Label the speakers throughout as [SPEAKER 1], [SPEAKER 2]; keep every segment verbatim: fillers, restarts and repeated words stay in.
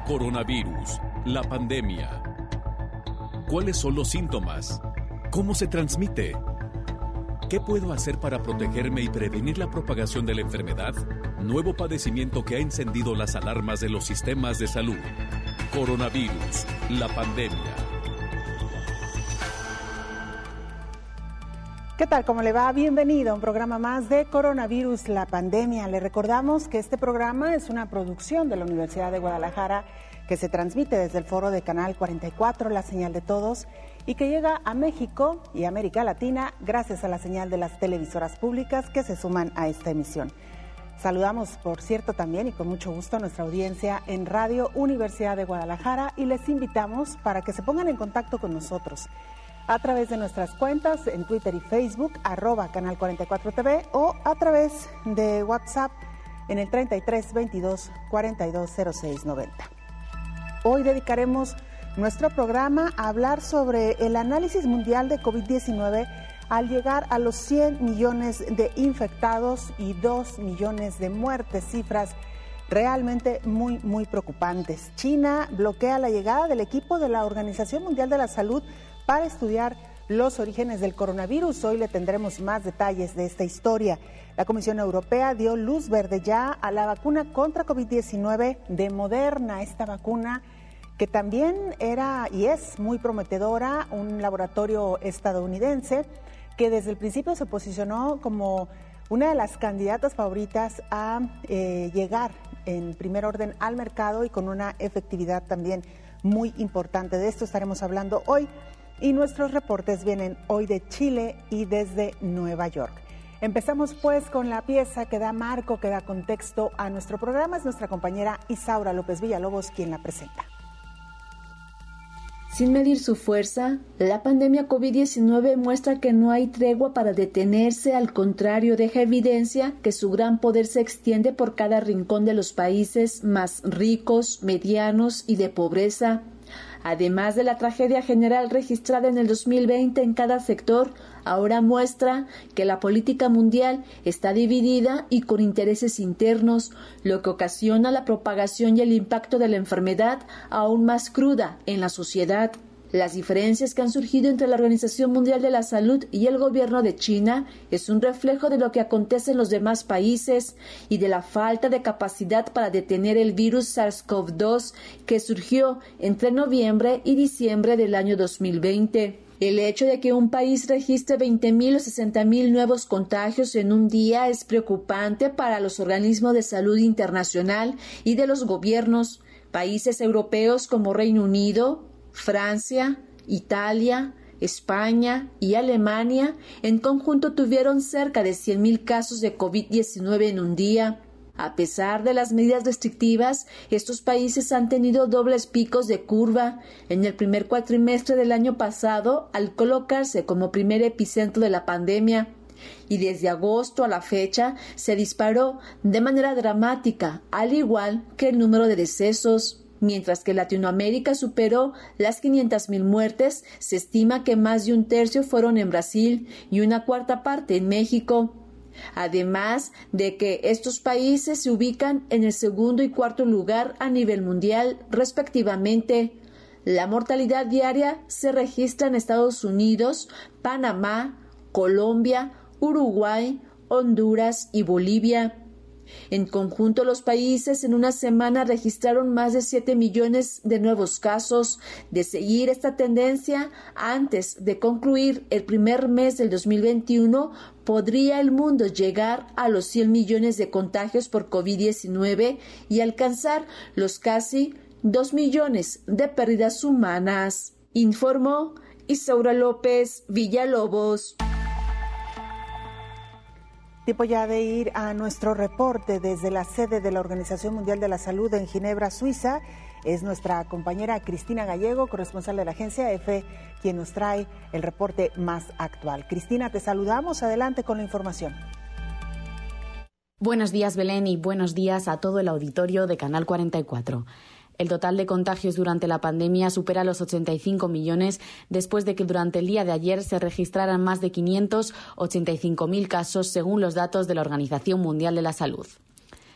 [SPEAKER 1] Coronavirus, la pandemia. ¿Cuáles son los síntomas? ¿Cómo se transmite? ¿Qué puedo hacer para protegerme y prevenir la propagación de la enfermedad? Nuevo padecimiento que ha encendido las alarmas de los sistemas de salud. Coronavirus, la pandemia.
[SPEAKER 2] ¿Qué tal? ¿Cómo le va? Bienvenido a un programa más de Coronavirus, la pandemia. Le recordamos que este programa es una producción de la Universidad de Guadalajara que se transmite desde el foro de Canal cuarenta y cuatro, la señal de todos, y que llega a México y América Latina gracias a la señal de las televisoras públicas que se suman a esta emisión. Saludamos, por cierto, también y con mucho gusto a nuestra audiencia en Radio Universidad de Guadalajara y les invitamos para que se pongan en contacto con nosotros a través de nuestras cuentas en Twitter y Facebook, arroba Canal cuarenta y cuatro T V, o a través de WhatsApp en el treinta y tres veintidós cuarenta y dos cero seis noventa. Hoy dedicaremos nuestro programa a hablar sobre el análisis mundial de COVID diecinueve al llegar a los cien millones de infectados y dos millones de muertes, cifras realmente muy, muy preocupantes. China bloquea la llegada del equipo de la Organización Mundial de la Salud para estudiar los orígenes del coronavirus. Hoy le tendremos más detalles de esta historia. La Comisión Europea dio luz verde ya a la vacuna contra COVID diecinueve de Moderna, esta vacuna que también era y es muy prometedora, un laboratorio estadounidense que desde el principio se posicionó como una de las candidatas favoritas a eh, llegar en primer orden al mercado y con una efectividad también muy importante. De esto estaremos hablando hoy. Y nuestros reportes vienen hoy de Chile y desde Nueva York. Empezamos pues con la pieza que da marco, que da contexto a nuestro programa. Es nuestra compañera Isaura López Villalobos quien la presenta.
[SPEAKER 3] Sin medir su fuerza, la pandemia COVID diecinueve muestra que no hay tregua para detenerse, al contrario, deja evidencia que su gran poder se extiende por cada rincón de los países más ricos, medianos y de pobreza. Además de la tragedia general registrada en el dos mil veinte en cada sector, ahora muestra que la política mundial está dividida y con intereses internos, lo que ocasiona la propagación y el impacto de la enfermedad aún más cruda en la sociedad. Las diferencias que han surgido entre la Organización Mundial de la Salud y el gobierno de China es un reflejo de lo que acontece en los demás países y de la falta de capacidad para detener el virus SARS-CoV dos que surgió entre noviembre y diciembre del año dos mil veinte. El hecho de que un país registre veinte mil o sesenta mil nuevos contagios en un día es preocupante para los organismos de salud internacional y de los gobiernos. Países europeos como Reino Unido, Francia, Italia, España y Alemania en conjunto tuvieron cerca de cien mil casos de COVID diecinueve en un día. A pesar de las medidas restrictivas, estos países han tenido dobles picos de curva. En el primer cuatrimestre del año pasado, al colocarse como primer epicentro de la pandemia, y desde agosto a la fecha se disparó de manera dramática, al igual que el número de decesos. Mientras que Latinoamérica superó las quinientas mil muertes, se estima que más de un tercio fueron en Brasil y una cuarta parte en México. Además de que estos países se ubican en el segundo y cuarto lugar a nivel mundial, respectivamente. La mortalidad diaria se registra en Estados Unidos, Panamá, Colombia, Uruguay, Honduras y Bolivia. En conjunto, los países en una semana registraron más de siete millones de nuevos casos. De seguir esta tendencia, antes de concluir el primer mes del dos mil veintiuno, podría el mundo llegar a los cien millones de contagios por COVID diecinueve y alcanzar los casi dos millones de pérdidas humanas, informó Isaura López Villalobos.
[SPEAKER 2] Tiempo ya de ir a nuestro reporte desde la sede de la Organización Mundial de la Salud en Ginebra, Suiza. Es nuestra compañera Cristina Gallego, corresponsal de la agencia EFE, quien nos trae el reporte más actual. Cristina, te saludamos. Adelante con la información.
[SPEAKER 4] Buenos días, Belén, y buenos días a todo el auditorio de Canal cuarenta y cuatro. El total de contagios durante la pandemia supera los ochenta y cinco millones después de que durante el día de ayer se registraran más de quinientos ochenta y cinco mil casos según los datos de la Organización Mundial de la Salud.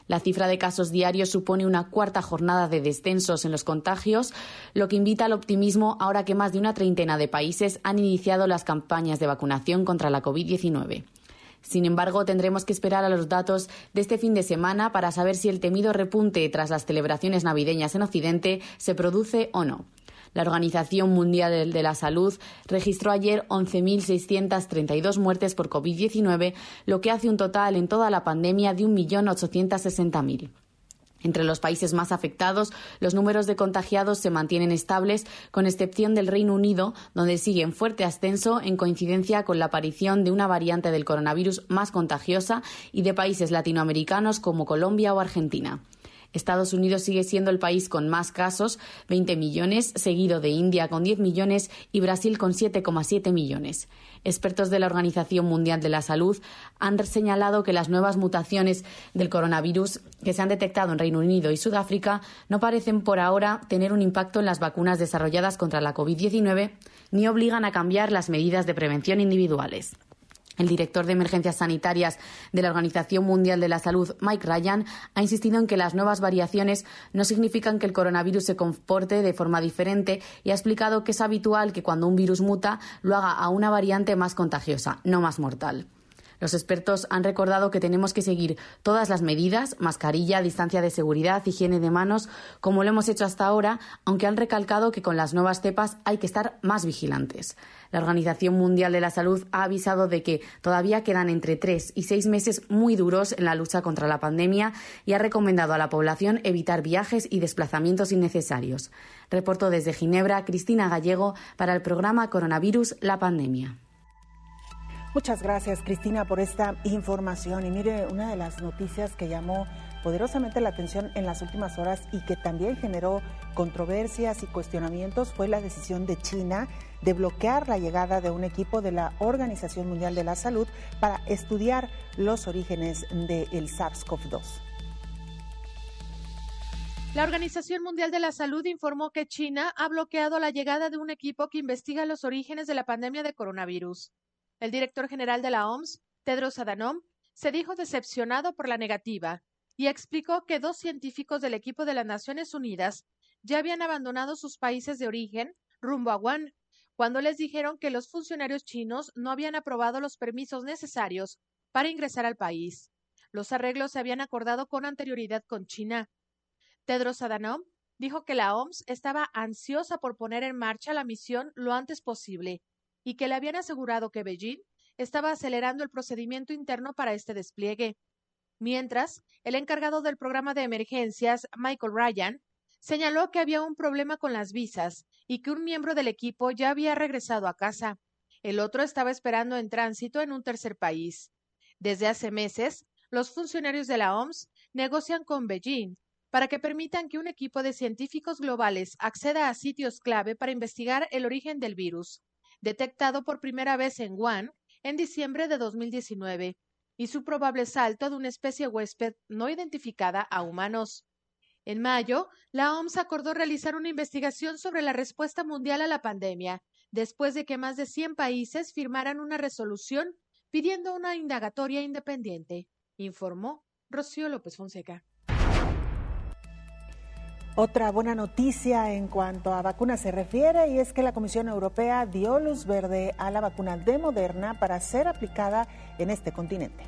[SPEAKER 4] La cifra de casos diarios supone una cuarta jornada de descensos en los contagios, lo que invita al optimismo ahora que más de una treintena de países han iniciado las campañas de vacunación contra la covid diecinueve. Sin embargo, tendremos que esperar a los datos de este fin de semana para saber si el temido repunte tras las celebraciones navideñas en Occidente se produce o no. La Organización Mundial de la Salud registró ayer once mil seiscientas treinta y dos muertes por covid diecinueve, lo que hace un total en toda la pandemia de un millón ochocientos sesenta mil. Entre los países más afectados, los números de contagiados se mantienen estables, con excepción del Reino Unido, donde sigue en fuerte ascenso en coincidencia con la aparición de una variante del coronavirus más contagiosa, y de países latinoamericanos como Colombia o Argentina. Estados Unidos sigue siendo el país con más casos, veinte millones, seguido de India con diez millones y Brasil con siete coma siete millones. Expertos de la Organización Mundial de la Salud han señalado que las nuevas mutaciones del coronavirus que se han detectado en Reino Unido y Sudáfrica no parecen por ahora tener un impacto en las vacunas desarrolladas contra la covid diecinueve ni obligan a cambiar las medidas de prevención individuales. El director de Emergencias Sanitarias de la Organización Mundial de la Salud, Mike Ryan, ha insistido en que las nuevas variaciones no significan que el coronavirus se comporte de forma diferente y ha explicado que es habitual que cuando un virus muta lo haga a una variante más contagiosa, no más mortal. Los expertos han recordado que tenemos que seguir todas las medidas, mascarilla, distancia de seguridad, higiene de manos, como lo hemos hecho hasta ahora, aunque han recalcado que con las nuevas cepas hay que estar más vigilantes. La Organización Mundial de la Salud ha avisado de que todavía quedan entre tres y seis meses muy duros en la lucha contra la pandemia y ha recomendado a la población evitar viajes y desplazamientos innecesarios. Reportó desde Ginebra Cristina Gallego para el programa Coronavirus, la pandemia.
[SPEAKER 2] Muchas gracias, Cristina, por esta información. Y mire, una de las noticias que llamó poderosamente la atención en las últimas horas y que también generó controversias y cuestionamientos fue la decisión de China de bloquear la llegada de un equipo de la Organización Mundial de la Salud para estudiar los orígenes del SARS-CoV dos.
[SPEAKER 5] La Organización Mundial de la Salud informó que China ha bloqueado la llegada de un equipo que investiga los orígenes de la pandemia de coronavirus. El director general de la O M S, Tedros Adhanom, se dijo decepcionado por la negativa y explicó que dos científicos del equipo de las Naciones Unidas ya habían abandonado sus países de origen rumbo a Wuhan, cuando les dijeron que los funcionarios chinos no habían aprobado los permisos necesarios para ingresar al país. Los arreglos se habían acordado con anterioridad con China. Tedros Adhanom dijo que la O M S estaba ansiosa por poner en marcha la misión lo antes posible y que le habían asegurado que Beijing estaba acelerando el procedimiento interno para este despliegue. Mientras, el encargado del programa de emergencias, Michael Ryan, señaló que había un problema con las visas y que un miembro del equipo ya había regresado a casa. El otro estaba esperando en tránsito en un tercer país. Desde hace meses, los funcionarios de la O M S negocian con Beijing para que permitan que un equipo de científicos globales acceda a sitios clave para investigar el origen del virus, detectado por primera vez en Wuhan en diciembre de dos mil diecinueve, y su probable salto de una especie huésped no identificada a humanos. En mayo, la O M S acordó realizar una investigación sobre la respuesta mundial a la pandemia, después de que más de cien países firmaran una resolución pidiendo una indagatoria independiente, informó Rocío López Fonseca.
[SPEAKER 2] Otra buena noticia en cuanto a vacunas se refiere, y es que la Comisión Europea dio luz verde a la vacuna de Moderna para ser aplicada en este continente.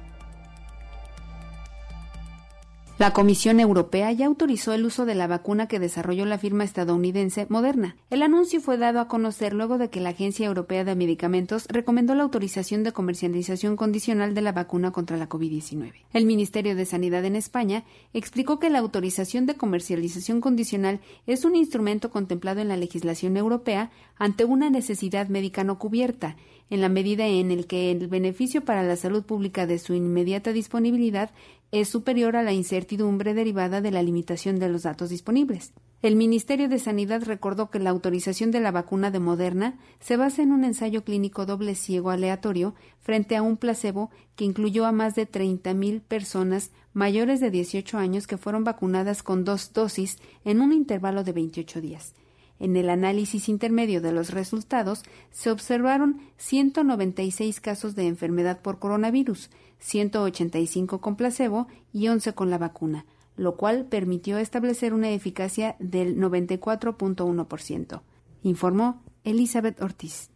[SPEAKER 6] La Comisión Europea ya autorizó el uso de la vacuna que desarrolló la firma estadounidense Moderna. El anuncio fue dado a conocer luego de que la Agencia Europea de Medicamentos recomendó la autorización de comercialización condicional de la vacuna contra la covid diecinueve. El Ministerio de Sanidad en España explicó que la autorización de comercialización condicional es un instrumento contemplado en la legislación europea ante una necesidad médica no cubierta, en la medida en el que el beneficio para la salud pública de su inmediata disponibilidad es superior a la incertidumbre derivada de la limitación de los datos disponibles. El Ministerio de Sanidad recordó que la autorización de la vacuna de Moderna se basa en un ensayo clínico doble ciego aleatorio frente a un placebo que incluyó a más de treinta mil personas mayores de dieciocho años que fueron vacunadas con dos dosis en un intervalo de veintiocho días. En el análisis intermedio de los resultados se observaron ciento noventa y seis casos de enfermedad por coronavirus, ciento ochenta y cinco con placebo y once con la vacuna, lo cual permitió establecer una eficacia del noventa y cuatro punto uno por ciento, informó Elizabeth Ortiz.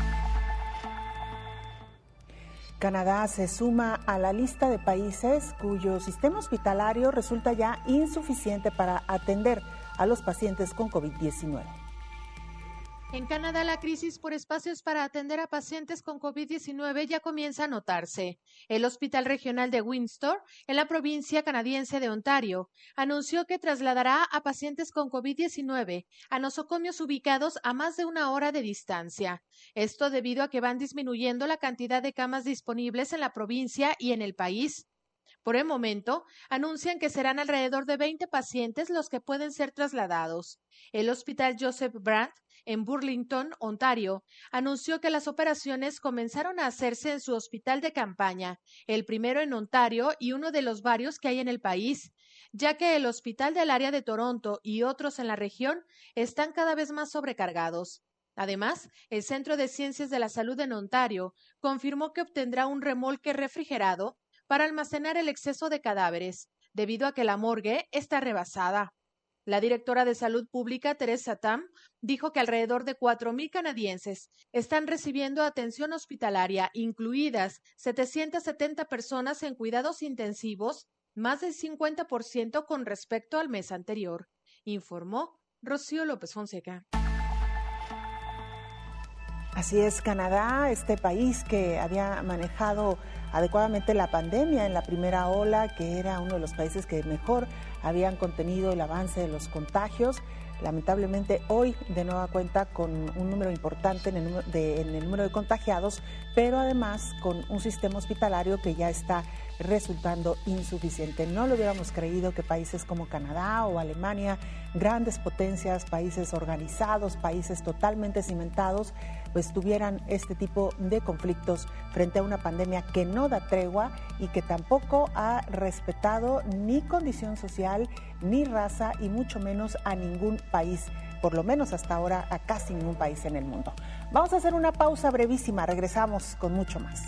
[SPEAKER 2] Canadá se suma a la lista de países cuyo sistema hospitalario resulta ya insuficiente para atender a los pacientes con COVID diecinueve.
[SPEAKER 5] En Canadá, la crisis por espacios para atender a pacientes con COVID diecinueve ya comienza a notarse. El Hospital Regional de Windsor, en la provincia canadiense de Ontario, anunció que trasladará a pacientes con COVID diecinueve a nosocomios ubicados a más de una hora de distancia. Esto debido a que van disminuyendo la cantidad de camas disponibles en la provincia y en el país. Por el momento, anuncian que serán alrededor de veinte pacientes los que pueden ser trasladados. El Hospital Joseph Brant, en Burlington, Ontario, anunció que las operaciones comenzaron a hacerse en su hospital de campaña, el primero en Ontario y uno de los varios que hay en el país, ya que el hospital del área de Toronto y otros en la región están cada vez más sobrecargados. Además, el Centro de Ciencias de la Salud en Ontario confirmó que obtendrá un remolque refrigerado para almacenar el exceso de cadáveres, debido a que la morgue está rebasada. La directora de Salud Pública, Teresa Tam, dijo que alrededor de cuatro mil canadienses están recibiendo atención hospitalaria, incluidas setecientas setenta personas en cuidados intensivos, más del cincuenta por ciento con respecto al mes anterior, informó Rocío López Fonseca.
[SPEAKER 2] Así es, Canadá, este país que había manejado adecuadamente la pandemia en la primera ola, que era uno de los países que mejor habían contenido el avance de los contagios. Lamentablemente hoy de nueva cuenta con un número importante en el número de, en el número de contagiados, pero además con un sistema hospitalario que ya está resultando insuficiente. No lo hubiéramos creído que países como Canadá o Alemania, grandes potencias, países organizados, países totalmente cimentados, pues tuvieran este tipo de conflictos frente a una pandemia que no da tregua y que tampoco ha respetado ni condición social, ni raza y mucho menos a ningún país, por lo menos hasta ahora a casi ningún país en el mundo. Vamos a hacer una pausa brevísima, regresamos con mucho más.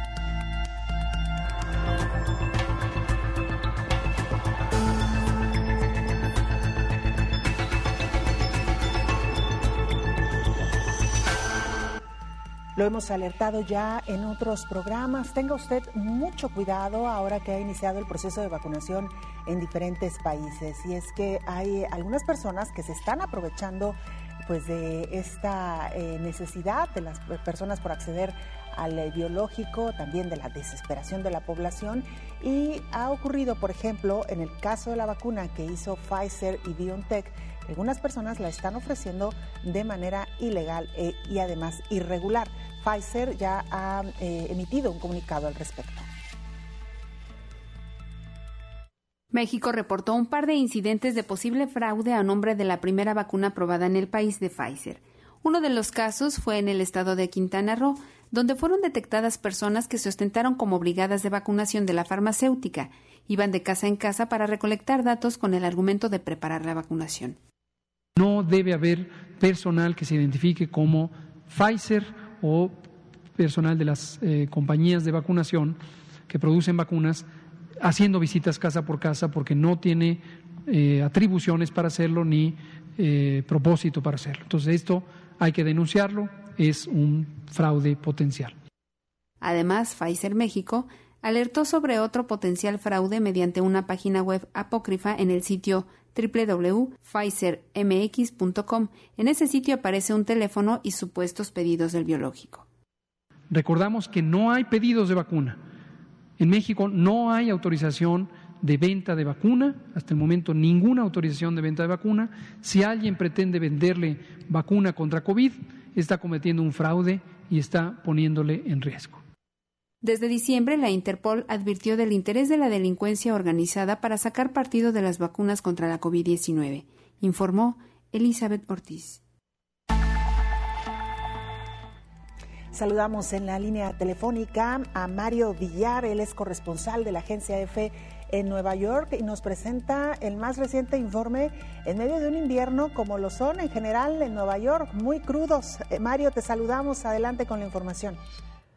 [SPEAKER 2] Lo hemos alertado ya en otros programas. Tenga usted mucho cuidado ahora que ha iniciado el proceso de vacunación en diferentes países. Y es que hay algunas personas que se están aprovechando pues de esta eh, necesidad de las personas por acceder al eh, biológico, también de la desesperación de la población. Y ha ocurrido, por ejemplo, en el caso de la vacuna que hizo Pfizer y BioNTech, algunas personas la están ofreciendo de manera ilegal eh, y además irregular. Pfizer ya ha eh, emitido un comunicado al respecto.
[SPEAKER 6] México reportó un par de incidentes de posible fraude a nombre de la primera vacuna aprobada en el país de Pfizer. Uno de los casos fue en el estado de Quintana Roo, donde fueron detectadas personas que se ostentaron como brigadas de vacunación de la farmacéutica. Iban de casa en casa para recolectar datos con el argumento de preparar la vacunación.
[SPEAKER 7] No debe haber personal que se identifique como Pfizer o personal de las eh, compañías de vacunación que producen vacunas haciendo visitas casa por casa porque no tiene eh, atribuciones para hacerlo ni eh, propósito para hacerlo. Entonces esto hay que denunciarlo, es un fraude potencial.
[SPEAKER 6] Además, Pfizer México alertó sobre otro potencial fraude mediante una página web apócrifa en el sitio doble u doble u doble u punto pfizer m x punto com. En ese sitio aparece un teléfono y supuestos pedidos del biológico.
[SPEAKER 7] Recordamos que no hay pedidos de vacuna. En México no hay autorización de venta de vacuna, hasta el momento ninguna autorización de venta de vacuna. Si alguien pretende venderle vacuna contra COVID, está cometiendo un fraude y está poniéndole en riesgo.
[SPEAKER 6] Desde diciembre, la Interpol advirtió del interés de la delincuencia organizada para sacar partido de las vacunas contra la COVID diecinueve, informó Elizabeth Ortiz.
[SPEAKER 2] Saludamos en la línea telefónica a Mario Villar, él es corresponsal de la agencia EFE en Nueva York y nos presenta el más reciente informe en medio de un invierno como lo son en general en Nueva York, muy crudos. Eh, Mario, te saludamos, adelante con la información.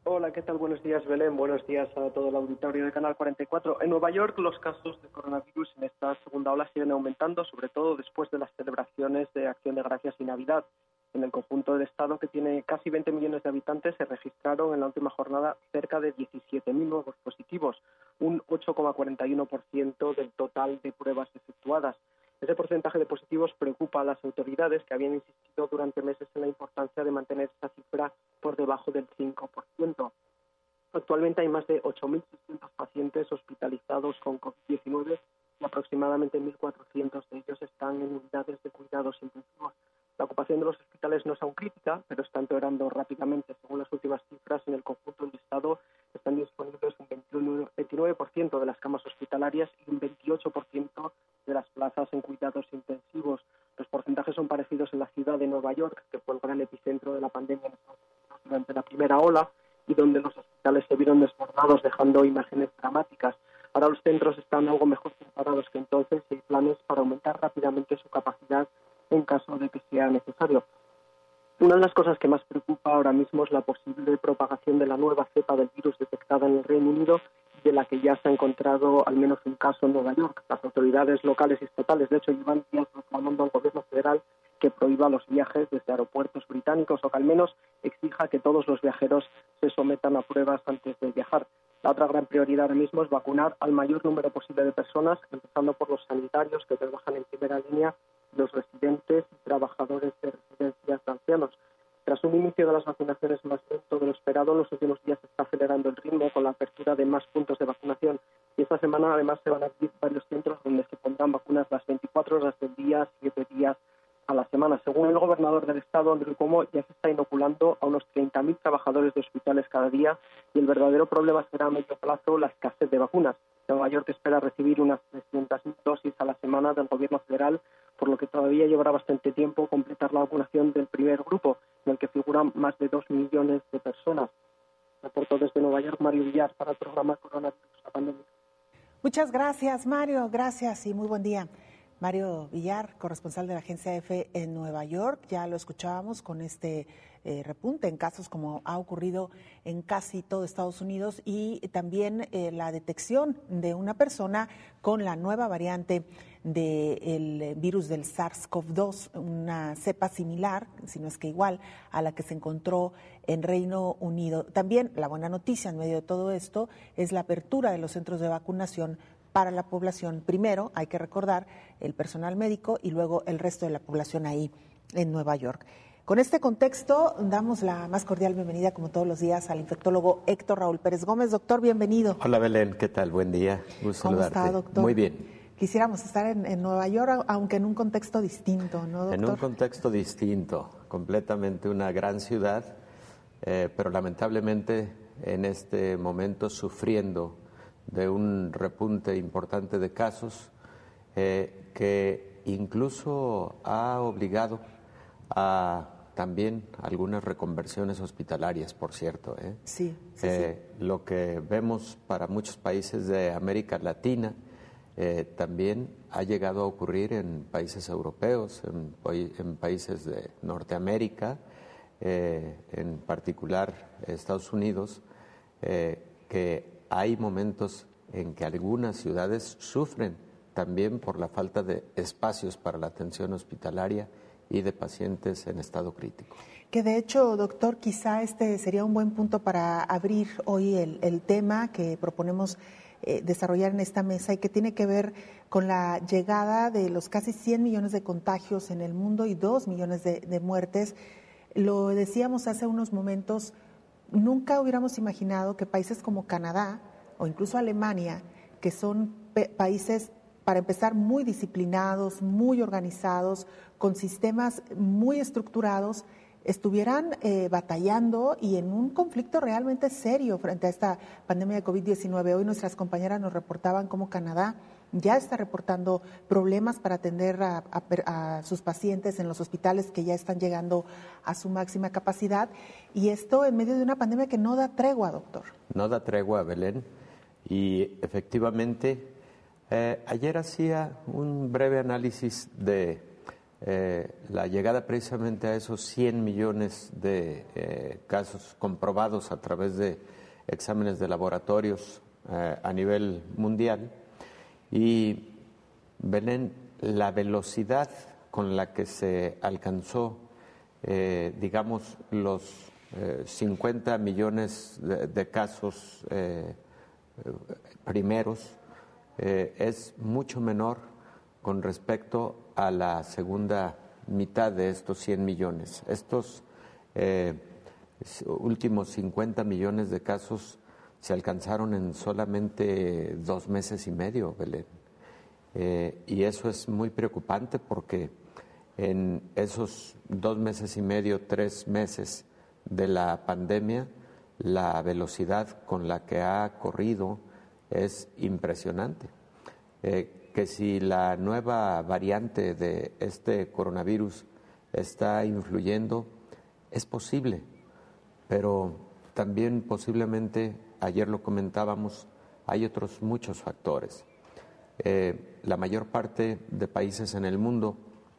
[SPEAKER 8] Hola, ¿qué tal? Buenos días, Belén. Buenos días a todo el auditorio de Canal cuarenta y cuatro. En Nueva York, los casos de coronavirus en esta segunda ola siguen aumentando, sobre todo después de las celebraciones de Acción de Gracias y Navidad. En el conjunto del estado, que tiene casi veinte millones de habitantes, se registraron en la última jornada cerca de diecisiete mil nuevos positivos, un ocho coma cuarenta y uno por ciento del total de pruebas efectuadas. Ese porcentaje de positivos preocupa a las autoridades, que habían insistido durante meses en la importancia de mantener esa cifra por debajo del cinco por ciento. Actualmente hay más de ocho mil seiscientos pacientes hospitalizados con COVID diecinueve y aproximadamente mil cuatrocientos de ellos están en unidades de cuidados intensivos. La ocupación de los hospitales no es aún crítica, pero está empeorando rápidamente. Según las últimas cifras, en el conjunto del Estado están disponibles un veintinueve por ciento de las camas hospitalarias y un veintiocho por ciento de las plazas en cuidados intensivos. Los porcentajes son parecidos en la ciudad de Nueva York, que fue el gran epicentro de la pandemia en Estados Unidos durante la primera ola y donde los hospitales se vieron desbordados, dejando imágenes dramáticas. Ahora los centros están algo mejor preparados que entonces y hay planes para aumentar rápidamente su capacidad en caso de que sea necesario. Una de las cosas que más preocupa ahora mismo es la posible propagación de la nueva cepa del virus detectada en el Reino Unido, de la que ya se ha encontrado al menos un caso en Nueva York. Las autoridades locales y estatales, de hecho, llevan días reclamando al gobierno federal que prohíba los viajes desde aeropuertos británicos o que al menos exija que todos los viajeros se sometan a pruebas antes de viajar. La otra gran prioridad ahora mismo es vacunar al mayor número posible de personas, empezando por los sanitarios que trabajan en primera línea, los residentes y trabajadores de residencias de ancianos. Tras un inicio de las vacunaciones más lento de lo esperado, en los últimos días se está acelerando el ritmo con la apertura de más puntos de vacunación. Y esta semana además se van a abrir varios centros donde se pondrán vacunas las veinticuatro horas del día, siete días a la semana. Según el gobernador del estado, Andrew Cuomo, ya se está inoculando a unos treinta mil trabajadores de hospitales cada día y el verdadero problema será a medio plazo la escasez de vacunas. Nueva York espera recibir unas trescientas mil dosis a la semana del gobierno federal, por lo que todavía llevará bastante tiempo completar la vacunación del primer grupo, en el que figuran más de dos millones de personas. Reporto desde Nueva York, Mario Villar, para el programa Coronavirus, la pandemia.
[SPEAKER 2] Muchas gracias, Mario. Gracias y muy buen día. Mario Villar, corresponsal de la agencia EFE en Nueva York, ya lo escuchábamos con este eh, repunte en casos como ha ocurrido en casi todo Estados Unidos y también eh, la detección de una persona con la nueva variante del virus del SARS CoV dos, una cepa similar, si no es que igual, a la que se encontró en Reino Unido. También la buena noticia en medio de todo esto es la apertura de los centros de vacunación para la población. Primero, hay que recordar, el personal médico y luego el resto de la población ahí en Nueva York. Con este contexto, damos la más cordial bienvenida, como todos los días, al infectólogo Héctor Raúl Pérez Gómez. Doctor, bienvenido.
[SPEAKER 9] Hola, Belén, ¿qué tal? Buen día. Gusto
[SPEAKER 2] ¿Cómo
[SPEAKER 9] saludarte.
[SPEAKER 2] está, doctor?
[SPEAKER 9] Muy bien.
[SPEAKER 2] Quisiéramos estar en, en Nueva York, aunque en un contexto distinto, ¿no, doctor?
[SPEAKER 9] En un contexto distinto, completamente una gran ciudad, eh, pero lamentablemente en este momento sufriendo de un repunte importante de casos eh, que incluso ha obligado a también algunas reconversiones hospitalarias, por cierto. ¿eh?
[SPEAKER 2] Sí, sí,
[SPEAKER 9] eh,
[SPEAKER 2] sí.
[SPEAKER 9] Lo que vemos para muchos países de América Latina eh, también ha llegado a ocurrir en países europeos, en, en países de Norteamérica, eh, en particular Estados Unidos, eh, que hay momentos en que algunas ciudades sufren también por la falta de espacios para la atención hospitalaria y de pacientes en estado crítico.
[SPEAKER 2] Que de hecho, doctor, quizá este sería un buen punto para abrir hoy el, el tema que proponemos eh, desarrollar en esta mesa y que tiene que ver con la llegada de los casi cien millones de contagios en el mundo y dos millones de, de muertes. Lo decíamos hace unos momentos, nunca hubiéramos imaginado que países como Canadá o incluso Alemania, que son países, para empezar, muy disciplinados, muy organizados, con sistemas muy estructurados, estuvieran eh, batallando y en un conflicto realmente serio frente a esta pandemia de COVID diecinueve. Hoy nuestras compañeras nos reportaban cómo Canadá ya está reportando problemas para atender a, a, a sus pacientes en los hospitales que ya están llegando a su máxima capacidad, y esto en medio de una pandemia que no da tregua, doctor.
[SPEAKER 9] No da tregua, Belén, y efectivamente eh, ayer hacía un breve análisis de eh, la llegada precisamente a esos cien millones de eh, casos comprobados a través de exámenes de laboratorios eh, a nivel mundial. Y Belén, la velocidad con la que se alcanzó, eh, digamos, los eh, cincuenta millones de, de casos eh, primeros, eh, es mucho menor con respecto a la segunda mitad de estos cien millones. Estos eh, últimos cincuenta millones de casos se alcanzaron en solamente dos meses y medio, Belén. Eh, y eso es muy preocupante porque en esos dos meses y medio, tres meses de la pandemia, la velocidad con la que ha corrido es impresionante. Eh, que si la nueva variante de este coronavirus está influyendo, es posible, pero también posiblemente, ayer lo comentábamos, hay otros muchos factores. Eh, la mayor parte de países en el mundo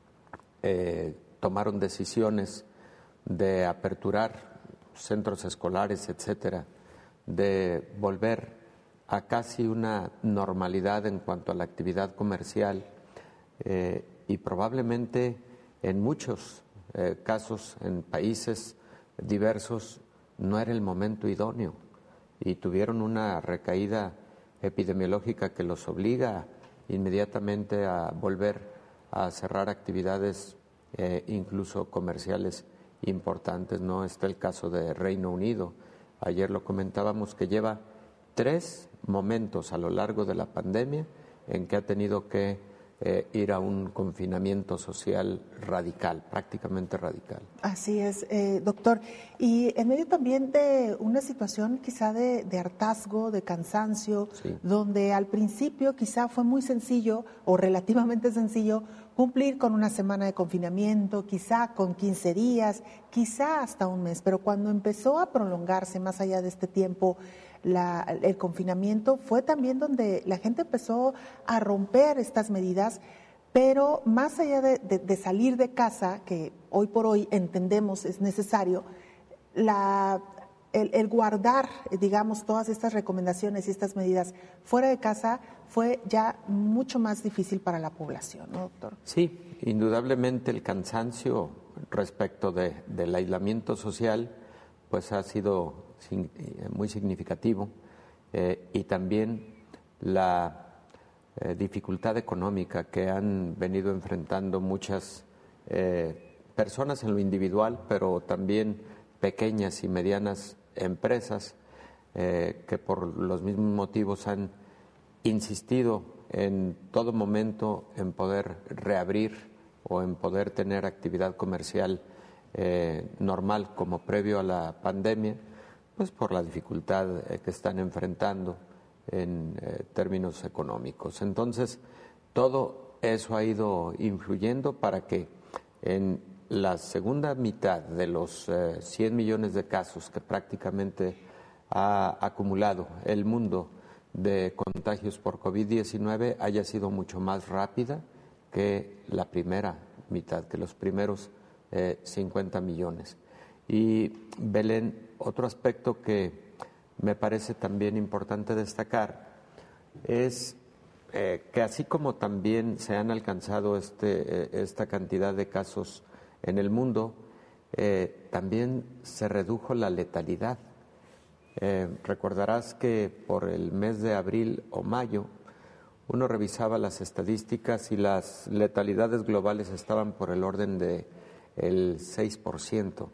[SPEAKER 9] eh, tomaron decisiones de aperturar centros escolares, etcétera, de volver a casi una normalidad en cuanto a la actividad comercial eh, y probablemente en muchos eh, casos en países diversos no era el momento idóneo y tuvieron una recaída epidemiológica que los obliga inmediatamente a volver a cerrar actividades eh, incluso comerciales importantes. No está el caso de Reino Unido. Ayer lo comentábamos que lleva tres momentos a lo largo de la pandemia en que ha tenido que eh, ir a un confinamiento social radical, prácticamente radical.
[SPEAKER 2] Así es, eh, doctor. Y en medio también de una situación quizá de, de hartazgo, de cansancio, sí, donde al principio quizá fue muy sencillo o relativamente sencillo cumplir con una semana de confinamiento, quizá con quince días, quizá hasta un mes, pero cuando empezó a prolongarse más allá de este tiempo, La, el confinamiento, fue también donde la gente empezó a romper estas medidas, pero más allá de, de, de salir de casa, que hoy por hoy entendemos es necesario, la, el, el guardar, digamos, todas estas recomendaciones y estas medidas fuera de casa fue ya mucho más difícil para la población, ¿no, doctor?
[SPEAKER 9] Sí, indudablemente el cansancio respecto de, del aislamiento social pues ha sido muy significativo eh, y también la eh, dificultad económica que han venido enfrentando muchas eh, personas en lo individual, pero también pequeñas y medianas empresas eh, que por los mismos motivos han insistido en todo momento en poder reabrir o en poder tener actividad comercial eh, normal como previo a la pandemia, pues por la dificultad eh, que están enfrentando en eh, términos económicos. Entonces, todo eso ha ido influyendo para que en la segunda mitad de los eh, cien millones de casos que prácticamente ha acumulado el mundo de contagios por COVID diecinueve haya sido mucho más rápida que la primera mitad, que los primeros eh, cincuenta millones. Y Belén, otro aspecto que me parece también importante destacar es eh, que así como también se han alcanzado este, eh, esta cantidad de casos en el mundo, eh, también se redujo la letalidad. Eh, recordarás que por el mes de abril o mayo uno revisaba las estadísticas y las letalidades globales estaban por el orden de el seis por ciento.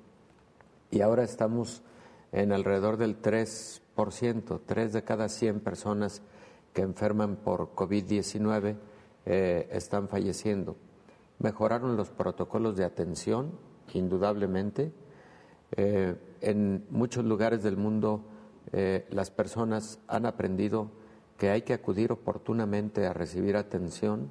[SPEAKER 9] Y ahora estamos en alrededor del tres por ciento, tres de cada cien personas que enferman por COVID diecinueve eh, están falleciendo. Mejoraron los protocolos de atención, indudablemente. Eh, en muchos lugares del mundo eh, las personas han aprendido que hay que acudir oportunamente a recibir atención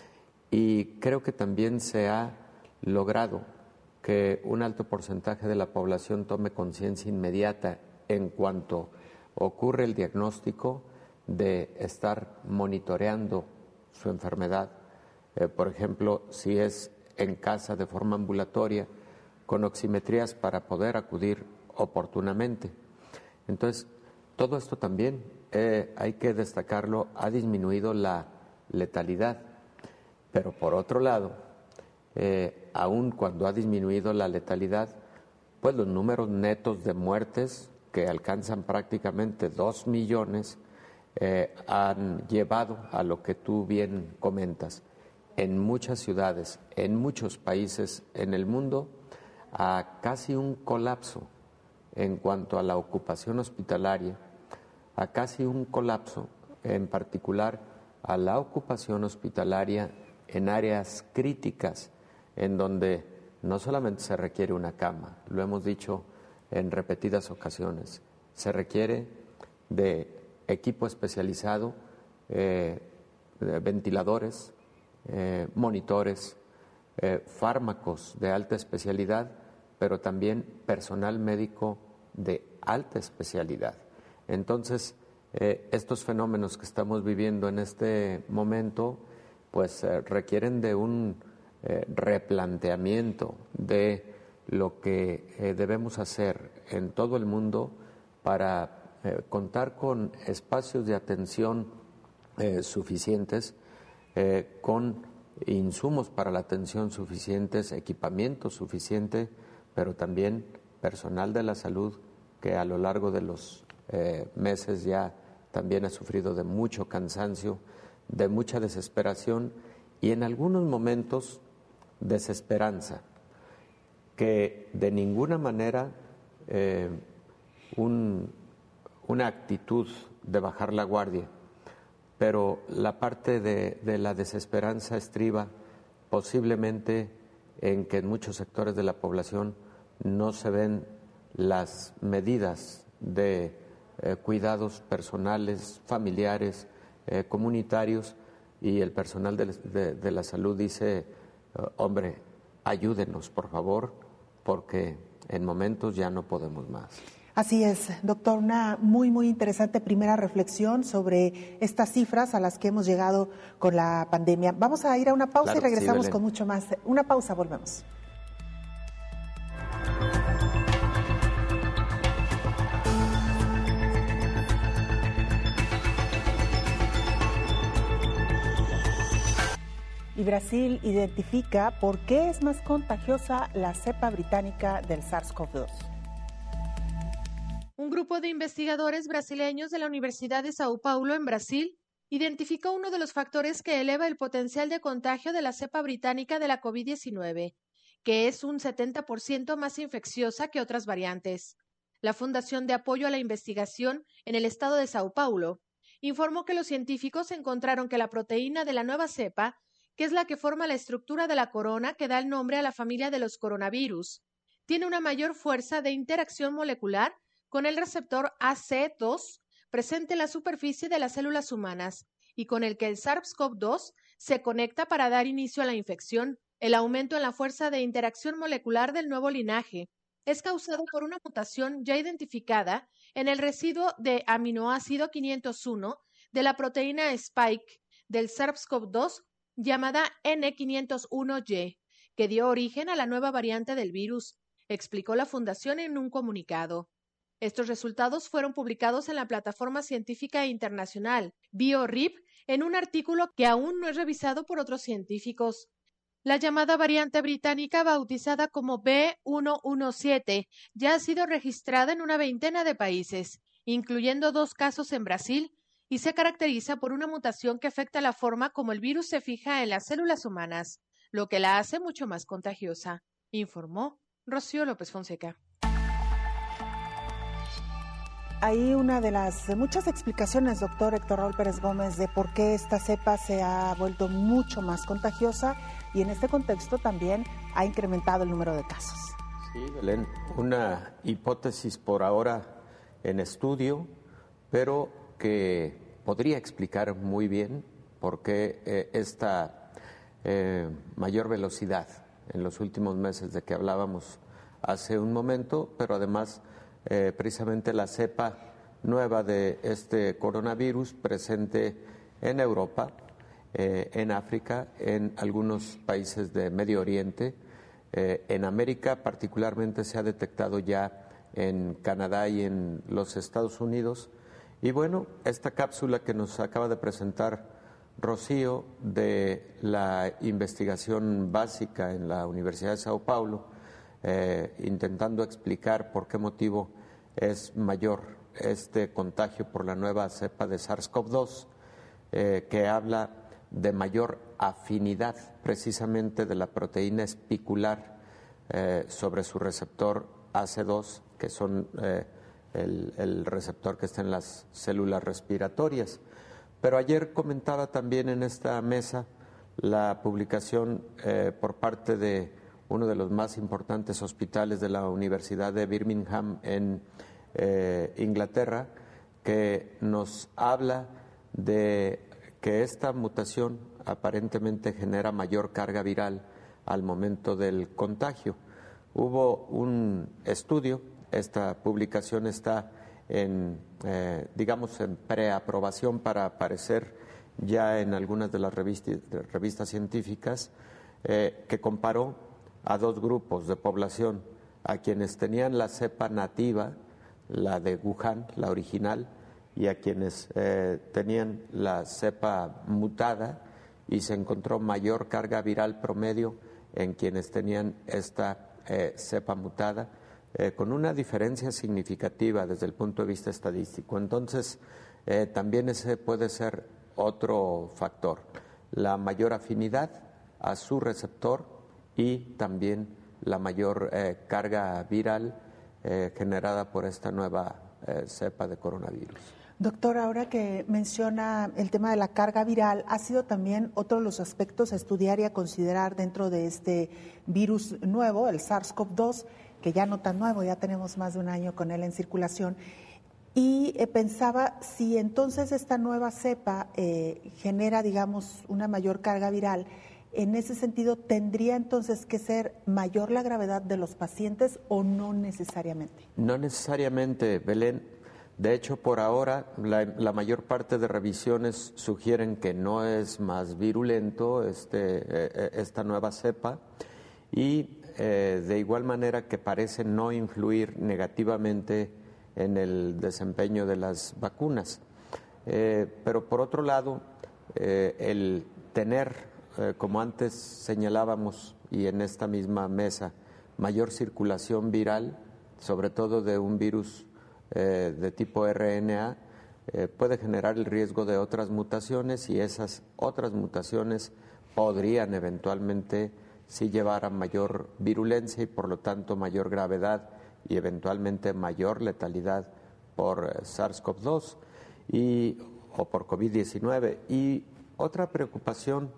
[SPEAKER 9] y creo que también se ha logrado que un alto porcentaje de la población tome conciencia inmediata en cuanto ocurre el diagnóstico de estar monitoreando su enfermedad. Eh, por ejemplo, si es en casa de forma ambulatoria, con oximetrías para poder acudir oportunamente. Entonces, todo esto también, eh, hay que destacarlo, ha disminuido la letalidad. Pero por otro lado, eh, aun cuando ha disminuido la letalidad, pues los números netos de muertes, que alcanzan prácticamente dos millones, eh, han llevado a lo que tú bien comentas, en muchas ciudades, en muchos países en el mundo, a casi un colapso en cuanto a la ocupación hospitalaria, a casi un colapso en particular a la ocupación hospitalaria en áreas críticas, en donde no solamente se requiere una cama, lo hemos dicho en repetidas ocasiones, se requiere de equipo especializado, eh, de ventiladores, eh, monitores, eh, fármacos de alta especialidad, pero también personal médico de alta especialidad. Entonces, eh, estos fenómenos que estamos viviendo en este momento, pues eh, requieren de un eh, replanteamiento de lo que eh, debemos hacer en todo el mundo para eh, contar con espacios de atención eh, suficientes, eh, con insumos para la atención suficientes, equipamiento suficiente, pero también personal de la salud que a lo largo de los eh, meses ya también ha sufrido de mucho cansancio, de mucha desesperación y en algunos momentos desesperanza, que de ninguna manera eh, un, una actitud de bajar la guardia, pero la parte de, de la desesperanza estriba posiblemente en que en muchos sectores de la población no se ven las medidas de eh, cuidados personales, familiares, eh, comunitarios, y el personal de, de, de la salud dice, hombre, ayúdenos por favor, porque en momentos ya no podemos más.
[SPEAKER 2] Así es, doctor, una muy, muy interesante primera reflexión sobre estas cifras a las que hemos llegado con la pandemia. Vamos a ir a una pausa claro, y regresamos sí, con mucho más. Una pausa, volvemos. Y Brasil identifica por qué es más contagiosa la cepa británica del SARS-CoV dos.
[SPEAKER 5] Un grupo de investigadores brasileños de la Universidad de Sao Paulo en Brasil identificó uno de los factores que eleva el potencial de contagio de la cepa británica de la COVID diecinueve, que es un setenta por ciento más infecciosa que otras variantes. La Fundación de Apoyo a la Investigación en el estado de Sao Paulo informó que los científicos encontraron que la proteína de la nueva cepa, que es la que forma la estructura de la corona que da el nombre a la familia de los coronavirus, tiene una mayor fuerza de interacción molecular con el receptor A C E dos presente en la superficie de las células humanas y con el que el SARS-CoV dos se conecta para dar inicio a la infección. El aumento en la fuerza de interacción molecular del nuevo linaje es causado por una mutación ya identificada en el residuo de aminoácido quinientos uno de la proteína Spike del SARS-CoV dos llamada N quinientos uno Y, que dio origen a la nueva variante del virus, explicó la Fundación en un comunicado. Estos resultados fueron publicados en la plataforma científica internacional BioRib en un artículo que aún no es revisado por otros científicos. La llamada variante británica, bautizada como B ciento diecisiete, ya ha sido registrada en una veintena de países, incluyendo dos casos en Brasil, y se caracteriza por una mutación que afecta la forma como el virus se fija en las células humanas, lo que la hace mucho más contagiosa, informó Rocío López Fonseca.
[SPEAKER 2] Hay una de las muchas explicaciones, doctor Héctor Raúl Pérez Gómez, de por qué esta cepa se ha vuelto mucho más contagiosa y en este contexto también ha incrementado el número de casos.
[SPEAKER 9] Sí, Belén, una hipótesis por ahora en estudio, pero que podría explicar muy bien por qué eh, esta eh, mayor velocidad en los últimos meses de que hablábamos hace un momento, pero además eh, precisamente la cepa nueva de este coronavirus presente en Europa eh, en África, en algunos países de Medio Oriente. Eh, en América particularmente se ha detectado ya en Canadá y en los Estados Unidos. Y bueno, esta cápsula que nos acaba de presentar Rocío de la investigación básica en la Universidad de Sao Paulo, eh, intentando explicar por qué motivo es mayor este contagio por la nueva cepa de SARS CoV dos, eh, que habla de mayor afinidad precisamente de la proteína espicular eh, sobre su receptor A C E dos, que son eh, el, el receptor que está en las células respiratorias. Pero ayer comentaba también en esta mesa la publicación eh, por parte de uno de los más importantes hospitales de la Universidad de Birmingham en eh, Inglaterra, que nos habla de que esta mutación aparentemente genera mayor carga viral al momento del contagio. Hubo un estudio, esta publicación está en, eh, digamos, en preaprobación para aparecer ya en algunas de las revistas, revistas científicas, eh, que comparó a dos grupos de población, a quienes tenían la cepa nativa, la de Wuhan, la original, y a quienes eh, tenían la cepa mutada, y se encontró mayor carga viral promedio en quienes tenían esta eh, cepa mutada, eh, con una diferencia significativa desde el punto de vista estadístico. Entonces, eh, también ese puede ser otro factor, la mayor afinidad a su receptor y también la mayor eh, carga viral eh, generada por esta nueva eh, cepa de coronavirus.
[SPEAKER 2] Doctor, ahora que menciona el tema de la carga viral, ha sido también otro de los aspectos a estudiar y a considerar dentro de este virus nuevo, el SARS CoV dos, que ya no tan nuevo, ya tenemos más de un año con él en circulación. Y eh, pensaba si entonces esta nueva cepa eh, genera, digamos, una mayor carga viral. En ese sentido, ¿tendría entonces que ser mayor la gravedad de los pacientes o no necesariamente? No necesariamente, Belén. De hecho, por ahora, la, la mayor parte de revisiones sugieren que no es más virulento este, eh, esta nueva cepa y eh, de igual manera que parece no influir negativamente en el desempeño de las vacunas. Eh, pero por otro lado, eh, el tener, eh, como antes señalábamos y en esta misma mesa, mayor circulación viral, sobre todo de un virus eh, de tipo R N A, eh, puede generar el riesgo de otras mutaciones y esas otras mutaciones podrían eventualmente sí llevar a mayor virulencia y por lo tanto mayor gravedad y eventualmente mayor letalidad por eh, SARS CoV dos y, o por COVID diecinueve. Y otra preocupación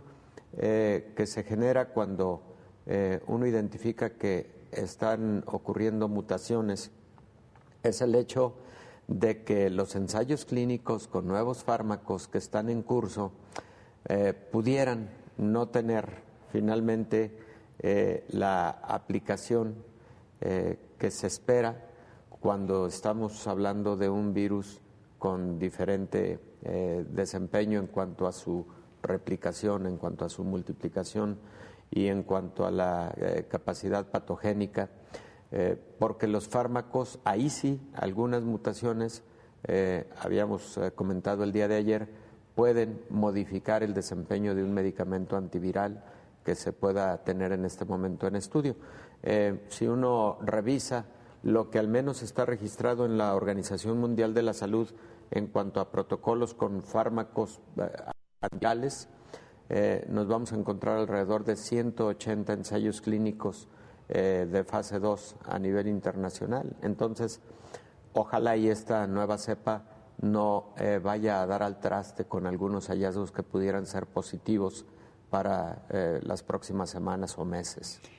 [SPEAKER 2] eh, que se genera cuando eh, uno identifica que están ocurriendo mutaciones es el hecho de que los ensayos clínicos con nuevos fármacos que están en curso eh, pudieran no tener finalmente eh, la aplicación eh, que se espera cuando estamos hablando de un virus con diferente eh, desempeño en cuanto a su replicación, en cuanto a su multiplicación y en cuanto a la eh, capacidad patogénica. Eh, porque los fármacos, ahí sí, algunas mutaciones, eh, habíamos eh, comentado el día de ayer, pueden modificar el desempeño de un medicamento antiviral que se pueda tener en este momento en estudio. Eh, si uno revisa lo que al menos está registrado en la Organización Mundial de la Salud en cuanto a protocolos con fármacos eh, antivirales, eh, nos vamos a encontrar alrededor de ciento ochenta ensayos clínicos Eh, de fase dos a nivel internacional. Entonces, ojalá y esta nueva cepa no eh, vaya a dar al traste con algunos hallazgos que pudieran ser positivos para eh, las próximas semanas o meses.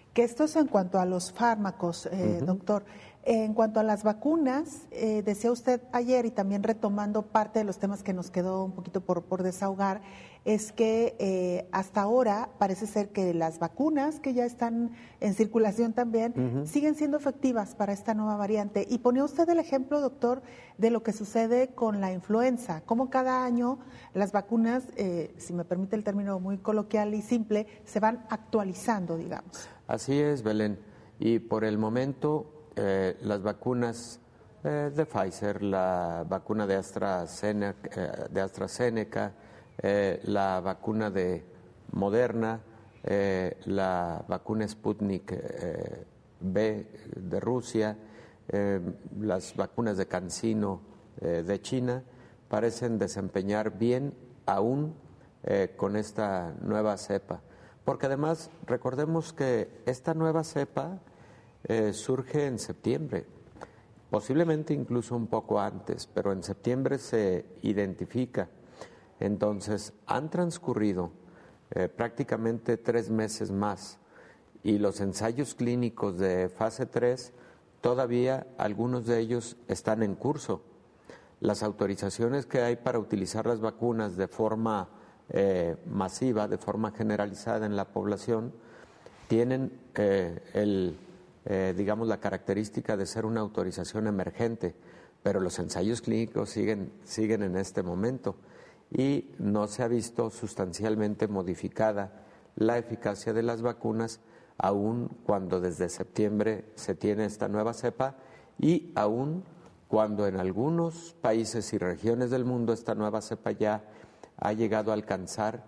[SPEAKER 2] Que esto es en cuanto a los fármacos, eh, uh-huh. doctor. En cuanto a las vacunas, eh, decía usted ayer, y también retomando parte de los temas que nos quedó un poquito por, por desahogar, es que eh, hasta ahora parece ser que las vacunas que ya están en circulación también uh-huh. siguen siendo efectivas para esta nueva variante. Y ponía usted el ejemplo, doctor, de lo que sucede con la influenza, cómo cada año las vacunas, eh, si me permite el término muy coloquial y simple, se van actualizando, digamos.
[SPEAKER 9] Así es, Belén. Y por el momento... Eh, las vacunas eh, de Pfizer, la vacuna de AstraZeneca, eh, de AstraZeneca eh, la vacuna de Moderna, eh, la vacuna Sputnik eh, B de Rusia, eh, las vacunas de CanSino eh, de China, parecen desempeñar bien aún eh, con esta nueva cepa. Porque además, recordemos que esta nueva cepa Eh, surge en septiembre, posiblemente incluso un poco antes, pero en septiembre se identifica. Entonces, han transcurrido eh, prácticamente tres meses más y los ensayos clínicos de fase tres, todavía algunos de ellos están en curso. Las autorizaciones que hay para utilizar las vacunas de forma eh, masiva, de forma generalizada en la población, tienen eh, el... Eh, digamos, la característica de ser una autorización emergente, pero los ensayos clínicos siguen, siguen en este momento y no se ha visto sustancialmente modificada la eficacia de las vacunas, aun cuando desde septiembre se tiene esta nueva cepa y aun cuando en algunos países y regiones del mundo esta nueva cepa ya ha llegado a alcanzar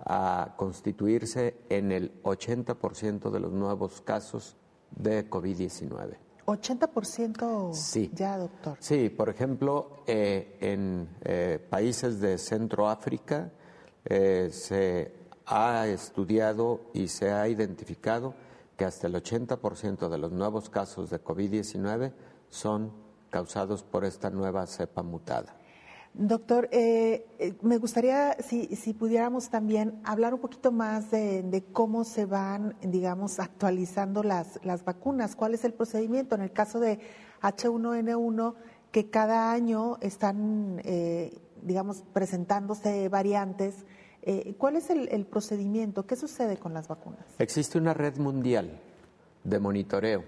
[SPEAKER 9] a constituirse en el ochenta por ciento de los nuevos casos de COVID diecinueve.
[SPEAKER 2] ¿ochenta por ciento
[SPEAKER 9] sí.
[SPEAKER 2] ya, doctor?
[SPEAKER 9] Sí, por ejemplo, eh, en eh, países de Centroáfrica eh, se ha estudiado y se ha identificado que hasta el ochenta por ciento de los nuevos casos de COVID diecinueve son causados por esta nueva cepa mutada.
[SPEAKER 2] Doctor, eh, me gustaría si, si pudiéramos también hablar un poquito más de, de cómo se van, digamos, actualizando las, las vacunas. ¿Cuál es el procedimiento? En el caso de H uno N uno, que cada año están, eh, digamos, presentándose variantes, eh, ¿cuál es el, el procedimiento? ¿Qué sucede con las vacunas?
[SPEAKER 9] Existe una red mundial de monitoreo.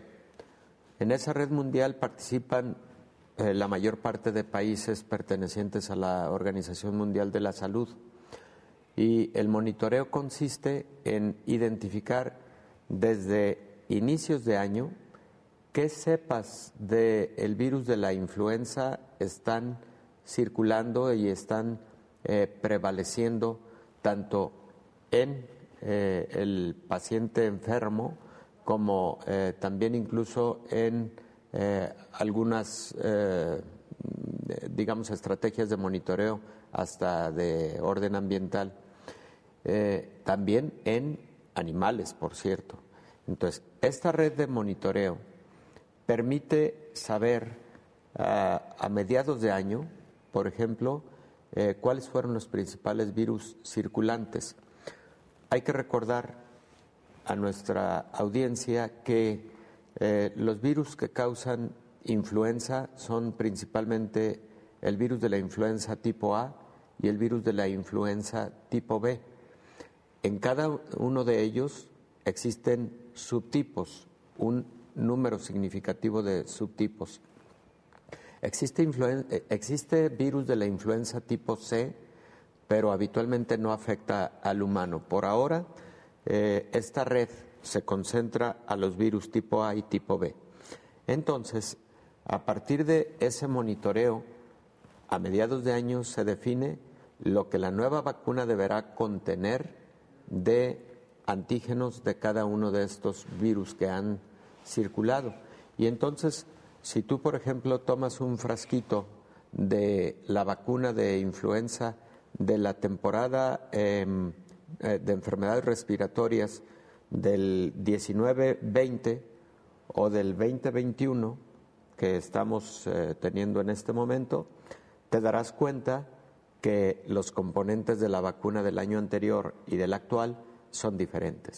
[SPEAKER 9] En esa red mundial participan Eh, la mayor parte de países pertenecientes a la Organización Mundial de la Salud. Y el monitoreo consiste en identificar desde inicios de año qué cepas del virus de la influenza están circulando y están eh, prevaleciendo tanto en eh, el paciente enfermo como eh, también incluso en Eh, algunas, eh, digamos, estrategias de monitoreo hasta de orden ambiental, eh, también en animales, por cierto. Entonces, esta red de monitoreo permite saber uh, a mediados de año, por ejemplo, eh, cuáles fueron los principales virus circulantes. Hay que recordar a nuestra audiencia que Eh, los virus que causan influenza son principalmente el virus de la influenza tipo A y el virus de la influenza tipo B. En cada uno de ellos existen subtipos, un número significativo de subtipos. Existe, influen- existe virus de la influenza tipo C, pero habitualmente no afecta al humano. Por ahora, eh, esta red se concentra a los virus tipo A y tipo B. Entonces, a partir de ese monitoreo, a mediados de año se define lo que la nueva vacuna deberá contener de antígenos de cada uno de estos virus que han circulado. Y entonces, si tú, por ejemplo, tomas un frasquito de la vacuna de influenza de la temporada eh, de enfermedades respiratorias del diecinueve veinte o del veinte veintiuno que estamos eh, teniendo en este momento, te darás cuenta que los componentes de la vacuna del año anterior y del actual son diferentes.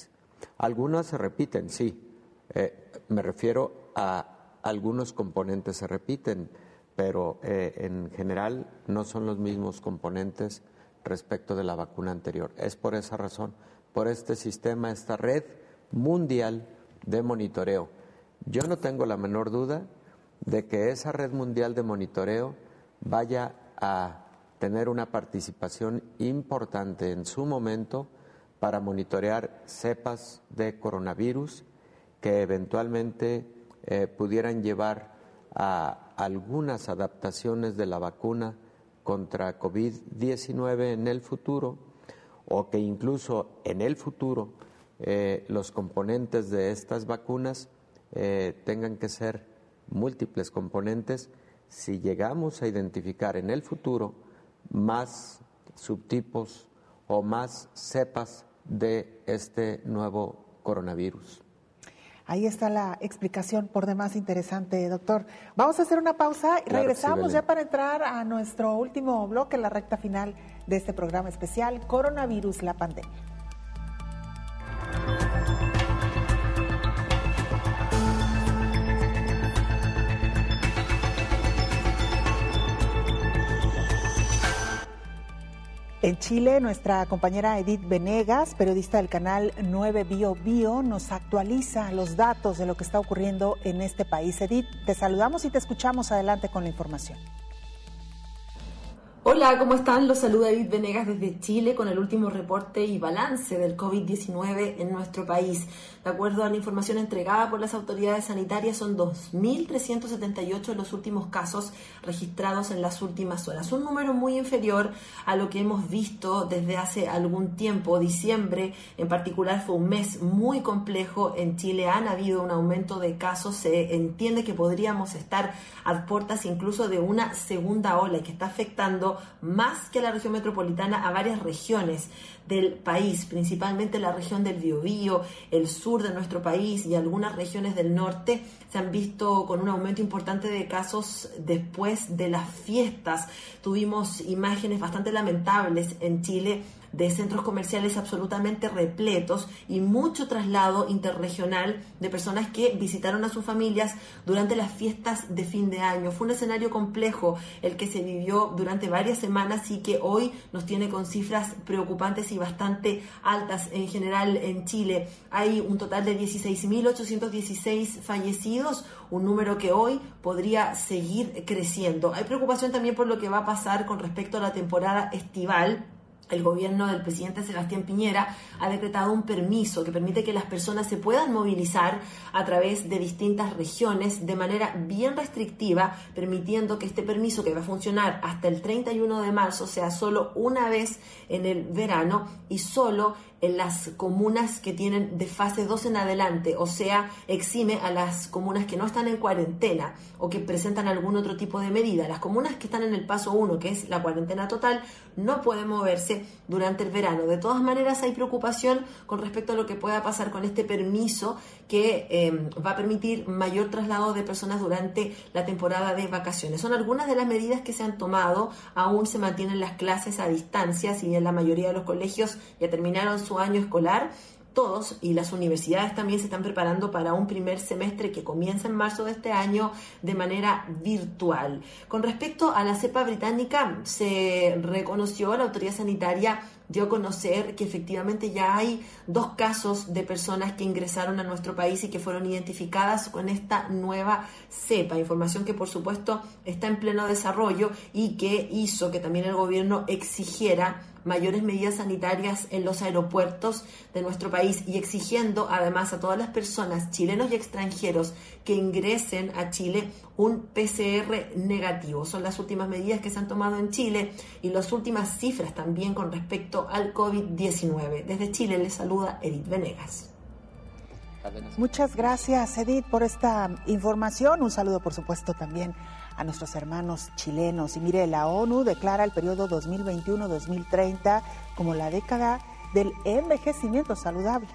[SPEAKER 9] Algunas se repiten, sí. Eh, me refiero a algunos componentes se repiten, pero eh, en general no son los mismos componentes respecto de la vacuna anterior. Es por esa razón, por este sistema, esta red mundial de monitoreo. Yo no tengo la menor duda de que esa red mundial de monitoreo vaya a tener una participación importante en su momento para monitorear cepas de coronavirus que eventualmente eh, pudieran llevar a algunas adaptaciones de la vacuna contra COVID diecinueve en el futuro, o que incluso en el futuro eh, los componentes de estas vacunas eh, tengan que ser múltiples componentes si llegamos a identificar en el futuro más subtipos o más cepas de este nuevo coronavirus.
[SPEAKER 2] Ahí está la explicación por demás interesante, doctor. Vamos a hacer una pausa y
[SPEAKER 9] claro,
[SPEAKER 2] regresamos
[SPEAKER 9] sí,
[SPEAKER 2] ya para entrar a nuestro último bloque, la recta final de este programa especial, Coronavirus, la pandemia. En Chile, nuestra compañera Edith Venegas, periodista del canal nueve Bio Bio, nos actualiza los datos de lo que está ocurriendo en este país. Edith, te saludamos y te escuchamos. Adelante con la información.
[SPEAKER 10] Hola, ¿cómo están? Los saluda Edith Venegas desde Chile con el último reporte y balance del COVID diecinueve en nuestro país. De acuerdo a la información entregada por las autoridades sanitarias, son dos mil trescientos setenta y ocho los últimos casos registrados en las últimas horas. Un número muy inferior a lo que hemos visto desde hace algún tiempo. Diciembre, en particular, fue un mes muy complejo. En Chile han habido un aumento de casos. Se entiende que podríamos estar a puertas incluso de una segunda ola y que está afectando más que a la región metropolitana a varias regiones del país, principalmente la región del Biobío, el sur de nuestro país y algunas regiones del norte se han visto con un aumento importante de casos después de las fiestas. Tuvimos imágenes bastante lamentables en Chile de centros comerciales absolutamente repletos y mucho traslado interregional de personas que visitaron a sus familias durante las fiestas de fin de año. Fue un escenario complejo el que se vivió durante varias semanas y que hoy nos tiene con cifras preocupantes y bastante altas en general en Chile. Hay un total de dieciséis mil ochocientos dieciséis fallecidos, un número que hoy podría seguir creciendo. Hay preocupación también por lo que va a pasar con respecto a la temporada estival. El gobierno del presidente Sebastián Piñera ha decretado un permiso que permite que las personas se puedan movilizar a través de distintas regiones de manera bien restrictiva, permitiendo que este permiso, que va a funcionar hasta el treinta y uno de marzo, sea solo una vez en el verano y solo en las comunas que tienen de fase dos en adelante, o sea, exime a las comunas que no están en cuarentena o que presentan algún otro tipo de medida. Las comunas que están en el paso uno, que es la cuarentena total, no pueden moverse durante el verano. De todas maneras, hay preocupación con respecto a lo que pueda pasar con este permiso que eh, va a permitir mayor traslado de personas durante la temporada de vacaciones. Son algunas de las medidas que se han tomado. Aún se mantienen las clases a distancia, si bien la mayoría de los colegios ya terminaron su año escolar. Todos y las universidades también se están preparando para un primer semestre que comienza en marzo de este año de manera virtual. Con respecto a la cepa británica, se reconoció, la autoridad sanitaria dio a conocer que efectivamente ya hay dos casos de personas que ingresaron a nuestro país y que fueron identificadas con esta nueva cepa, información que por supuesto está en pleno desarrollo y que hizo que también el gobierno exigiera mayores medidas sanitarias en los aeropuertos de nuestro país y exigiendo además a todas las personas, chilenos y extranjeros, que ingresen a Chile un P C R negativo. Son las últimas medidas que se han tomado en Chile y las últimas cifras también con respecto al COVID diecinueve. Desde Chile les saluda Edith Venegas.
[SPEAKER 2] Muchas gracias, Edith, por esta información. Un saludo, por supuesto, también a nuestros hermanos chilenos. Y mire, la ONU declara el periodo dos mil veintiuno a dos mil treinta como la década del envejecimiento saludable.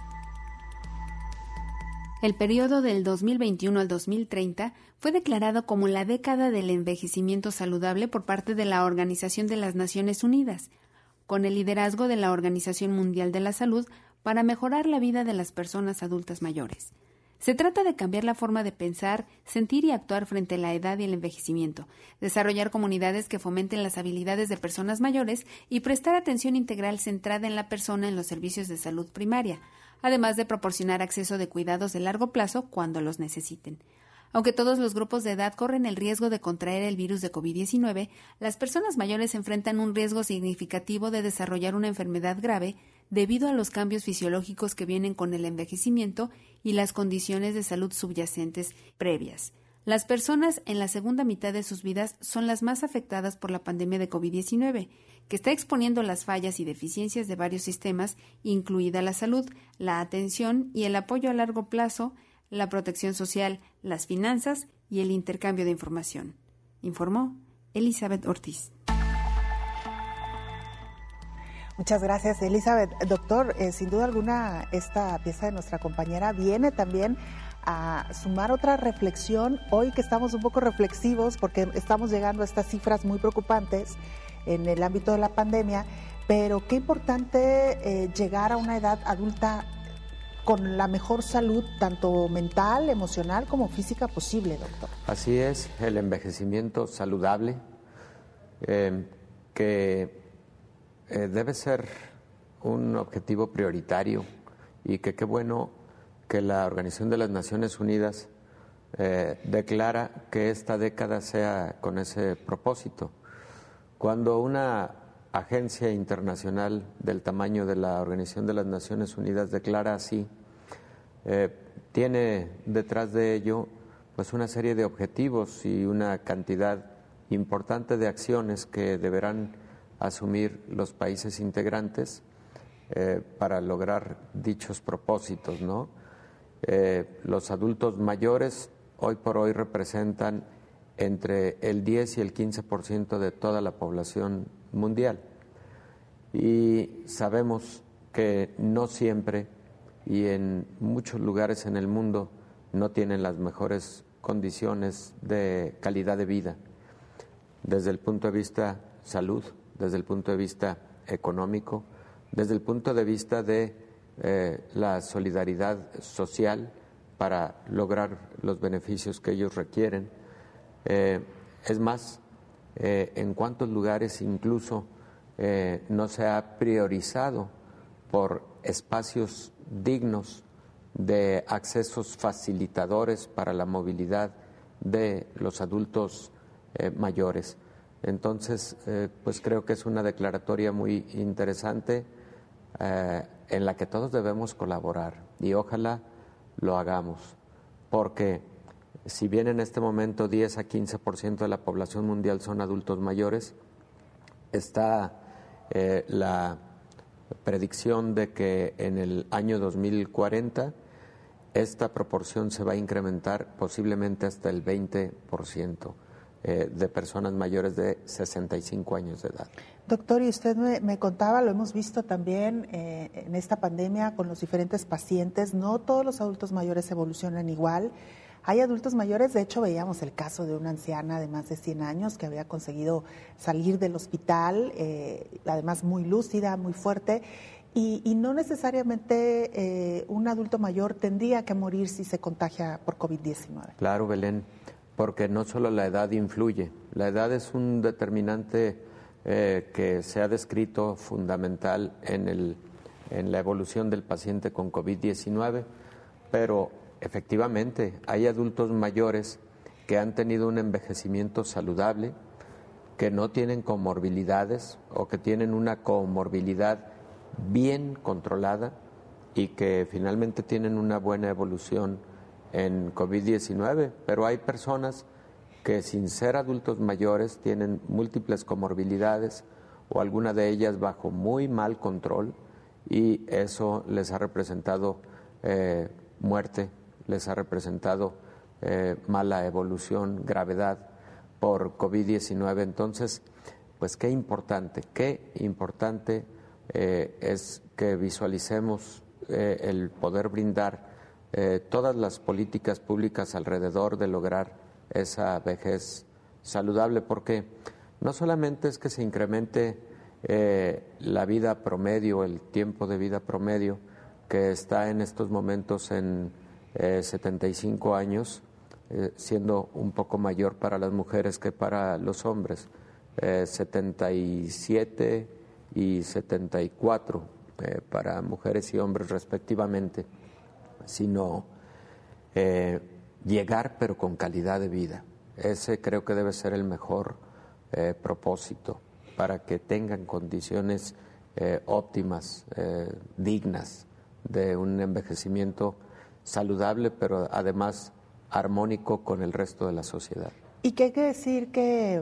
[SPEAKER 6] El periodo del dos mil veintiuno al dos mil treinta fue declarado como la década del envejecimiento saludable por parte de la Organización de las Naciones Unidas, con el liderazgo de la Organización Mundial de la Salud, para mejorar la vida de las personas adultas mayores. Se trata de cambiar la forma de pensar, sentir y actuar frente a la edad y el envejecimiento, desarrollar comunidades que fomenten las habilidades de personas mayores y prestar atención integral centrada en la persona en los servicios de salud primaria, además de proporcionar acceso de cuidados de largo plazo cuando los necesiten. Aunque todos los grupos de edad corren el riesgo de contraer el virus de COVID diecinueve, las personas mayores enfrentan un riesgo significativo de desarrollar una enfermedad grave debido a los cambios fisiológicos que vienen con el envejecimiento y las condiciones de salud subyacentes previas. Las personas en la segunda mitad de sus vidas son las más afectadas por la pandemia de COVID diecinueve, que está exponiendo las fallas y deficiencias de varios sistemas, incluida la salud, la atención y el apoyo a largo plazo, la protección social, las finanzas y el intercambio de información, informó Elizabeth Ortiz.
[SPEAKER 2] Muchas gracias, Elizabeth. Doctor, eh, sin duda alguna, esta pieza de nuestra compañera viene también a sumar otra reflexión, hoy que estamos un poco reflexivos porque estamos llegando a estas cifras muy preocupantes en el ámbito de la pandemia, pero qué importante eh, llegar a una edad adulta con la mejor salud, tanto mental, emocional como física posible, doctor.
[SPEAKER 9] Así es, el envejecimiento saludable, eh, que Eh, debe ser un objetivo prioritario y que qué bueno que la Organización de las Naciones Unidas eh, declara que esta década sea con ese propósito. Cuando una agencia internacional del tamaño de la Organización de las Naciones Unidas declara así, eh, tiene detrás de ello pues una serie de objetivos y una cantidad importante de acciones que deberán asumir los países integrantes eh, para lograr dichos propósitos, ¿no? Eh, los adultos mayores hoy por hoy representan entre el diez y el quince por ciento de toda la población mundial y sabemos que no siempre y en muchos lugares en el mundo no tienen las mejores condiciones de calidad de vida desde el punto de vista salud, desde el punto de vista económico, desde el punto de vista de eh, la solidaridad social para lograr los beneficios que ellos requieren. Eh, es más, eh, en cuántos lugares incluso eh, no se ha priorizado por espacios dignos de accesos facilitadores para la movilidad de los adultos eh, mayores. Entonces, eh, pues creo que es una declaratoria muy interesante eh, en la que todos debemos colaborar y ojalá lo hagamos, porque si bien en este momento diez a quince por ciento de la población mundial son adultos mayores, está eh, la predicción de que en el año dos mil cuarenta esta proporción se va a incrementar posiblemente hasta el veinte por ciento. Eh, de personas mayores de sesenta y cinco años de edad.
[SPEAKER 2] Doctor, y usted me, me contaba, lo hemos visto también eh, en esta pandemia con los diferentes pacientes, no todos los adultos mayores evolucionan igual. Hay adultos mayores, de hecho veíamos el caso de una anciana de más de cien años que había conseguido salir del hospital, eh, además muy lúcida, muy fuerte, y, y no necesariamente eh, un adulto mayor tendría que morir si se contagia por COVID diecinueve.
[SPEAKER 9] Claro, Belén. Porque no solo la edad influye, la edad es un determinante eh, que se ha descrito fundamental en, el, en la evolución del paciente con COVID diecinueve, pero efectivamente hay adultos mayores que han tenido un envejecimiento saludable, que no tienen comorbilidades o que tienen una comorbilidad bien controlada y que finalmente tienen una buena evolución en COVID diecinueve, pero hay personas que sin ser adultos mayores tienen múltiples comorbilidades o alguna de ellas bajo muy mal control y eso les ha representado eh, muerte, les ha representado eh, mala evolución, gravedad por COVID diecinueve. Entonces, pues qué importante, qué importante eh, es que visualicemos eh, el poder brindar Eh, todas las políticas públicas alrededor de lograr esa vejez saludable, porque no solamente es que se incremente eh, la vida promedio, el tiempo de vida promedio, que está en estos momentos en eh, setenta y cinco años, eh, siendo un poco mayor para las mujeres que para los hombres, eh, setenta y siete y setenta y cuatro eh, para mujeres y hombres respectivamente, sino eh, llegar pero con calidad de vida. Ese creo que debe ser el mejor eh, propósito para que tengan condiciones eh, óptimas, eh, dignas de un envejecimiento saludable, pero además armónico con el resto de la sociedad.
[SPEAKER 2] Y que hay que decir que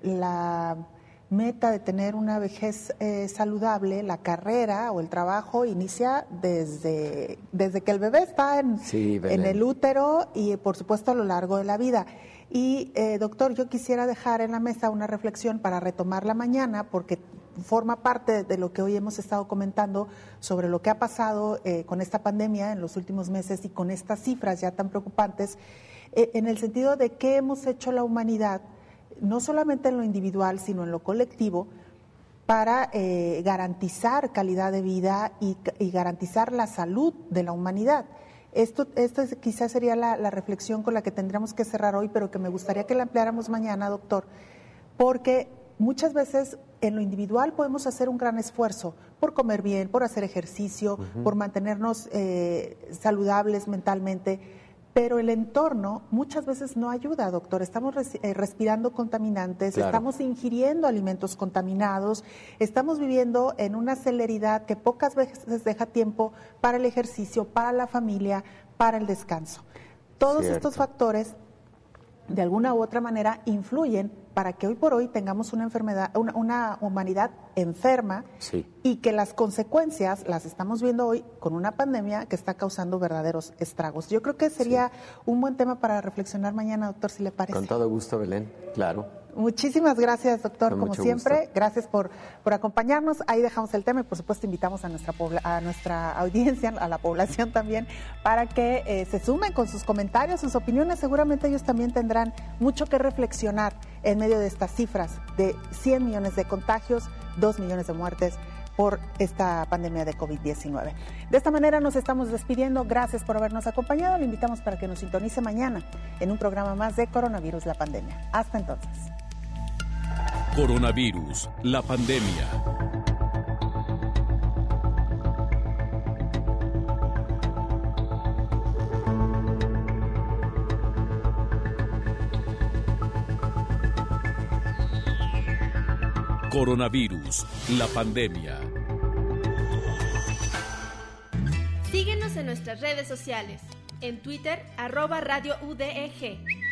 [SPEAKER 2] la meta de tener una vejez eh, saludable, la carrera o el trabajo inicia desde, desde que el bebé está en,
[SPEAKER 9] sí,
[SPEAKER 2] en el útero y por supuesto a lo largo de la vida. Y eh, doctor, yo quisiera dejar en la mesa una reflexión para retomarla mañana, porque forma parte de lo que hoy hemos estado comentando sobre lo que ha pasado eh, con esta pandemia en los últimos meses y con estas cifras ya tan preocupantes, eh, en el sentido de qué hemos hecho la humanidad, no solamente en lo individual, sino en lo colectivo, para eh, garantizar calidad de vida y, y garantizar la salud de la humanidad. Esto, esto es, quizás sería la, la reflexión con la que tendríamos que cerrar hoy, pero que me gustaría que la ampliáramos mañana, doctor, porque muchas veces en lo individual podemos hacer un gran esfuerzo por comer bien, por hacer ejercicio, uh-huh. por mantenernos eh, saludables mentalmente, pero el entorno muchas veces no ayuda, doctor. Estamos res, eh, respirando contaminantes, claro. estamos ingiriendo alimentos contaminados, estamos viviendo en una celeridad que pocas veces deja tiempo para el ejercicio, para la familia, para el descanso. Todos Cierto. estos factores, de alguna u otra manera, influyen para que hoy por hoy tengamos una enfermedad, una, una humanidad enferma
[SPEAKER 9] sí.
[SPEAKER 2] y que las consecuencias las estamos viendo hoy con una pandemia que está causando verdaderos estragos. Yo creo que sería sí. un buen tema para reflexionar mañana, doctor, si le parece.
[SPEAKER 9] Con todo gusto, Belén, claro.
[SPEAKER 2] Muchísimas gracias, doctor,
[SPEAKER 9] Con
[SPEAKER 2] como siempre. Gusto. Gracias por, por acompañarnos. Ahí dejamos el tema y, por supuesto, invitamos a nuestra, a nuestra audiencia, a la población también, para que eh, se sumen con sus comentarios, sus opiniones. Seguramente ellos también tendrán mucho que reflexionar en medio de estas cifras de cien millones de contagios, dos millones de muertes por esta pandemia de COVID diecinueve. De esta manera nos estamos despidiendo. Gracias por habernos acompañado. Le invitamos para que nos sintonice mañana en un programa más de Coronavirus, la pandemia. Hasta entonces.
[SPEAKER 1] Coronavirus, la pandemia. Coronavirus, la pandemia.
[SPEAKER 11] Síguenos en nuestras redes sociales. En Twitter, arroba Radio U D E G.